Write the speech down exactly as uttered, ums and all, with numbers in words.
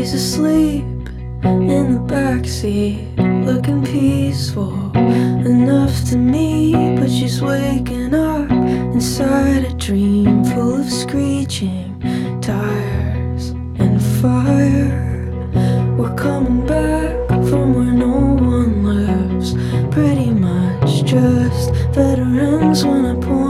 She's asleep in the backseat, looking peaceful enough to me, but she's waking up inside a dream full of screeching tires and fire. We're coming back from where no one lives, pretty much just veterans when I point